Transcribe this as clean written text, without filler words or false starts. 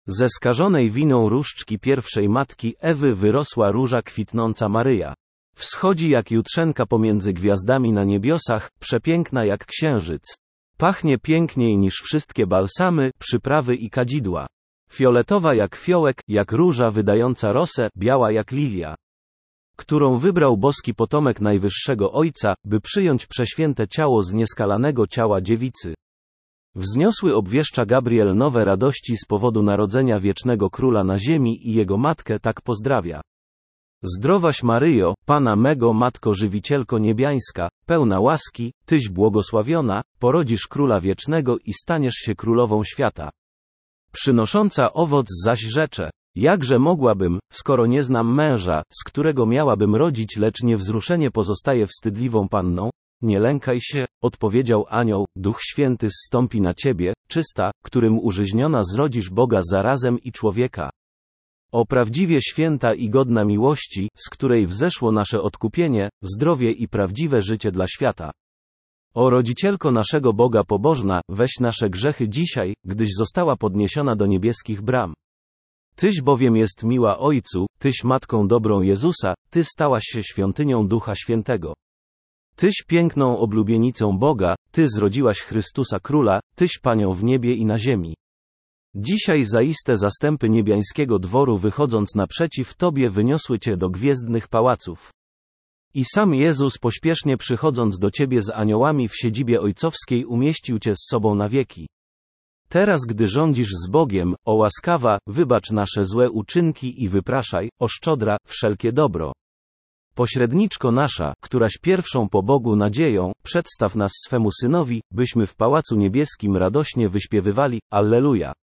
Ze skażonej winą różdżki pierwszej matki Ewy wyrosła róża kwitnąca Maryja. Wschodzi jak jutrzenka pomiędzy gwiazdami na niebiosach, przepiękna jak księżyc. Pachnie piękniej niż wszystkie balsamy, przyprawy i kadzidła. Fioletowa jak fiołek, jak róża wydająca rosę, biała jak lilia, którą wybrał boski potomek Najwyższego Ojca, by przyjąć prześwięte ciało z nieskalanego ciała dziewicy. Wzniosły obwieszcza Gabriel nowe radości z powodu narodzenia wiecznego Króla na ziemi i jego matkę tak pozdrawia. Zdrowaś Maryjo, Pana mego Matko Żywicielko niebiańska, pełna łaski, Tyś błogosławiona, porodzisz Króla wiecznego i staniesz się Królową świata. Przynosząca owoc zaś rzecze, jakże mogłabym, skoro nie znam męża, z którego miałabym rodzić, lecz niewzruszenie pozostaje wstydliwą panną? Nie lękaj się, odpowiedział anioł, Duch Święty zstąpi na ciebie, czysta, którym użyźniona zrodzisz Boga zarazem i człowieka. O prawdziwie święta i godna miłości, z której wzeszło nasze odkupienie, zdrowie i prawdziwe życie dla świata. O rodzicielko naszego Boga pobożna, weź nasze grzechy dzisiaj, gdyś została podniesiona do niebieskich bram. Tyś bowiem jest miła Ojcu, Tyś Matką dobrą Jezusa, Ty stałaś się świątynią Ducha Świętego. Tyś piękną oblubienicą Boga, Ty zrodziłaś Chrystusa Króla, Tyś Panią w niebie i na ziemi. Dzisiaj zaiste zastępy niebiańskiego dworu wychodząc naprzeciw Tobie wyniosły Cię do gwiezdnych pałaców. I sam Jezus pośpiesznie przychodząc do Ciebie z aniołami w siedzibie ojcowskiej umieścił Cię z sobą na wieki. Teraz gdy rządzisz z Bogiem, o łaskawa, wybacz nasze złe uczynki i wypraszaj, o szczodra, wszelkie dobro. Pośredniczko nasza, któraś pierwszą po Bogu nadzieją, przedstaw nas swemu Synowi, byśmy w Pałacu Niebieskim radośnie wyśpiewywali, Alleluja.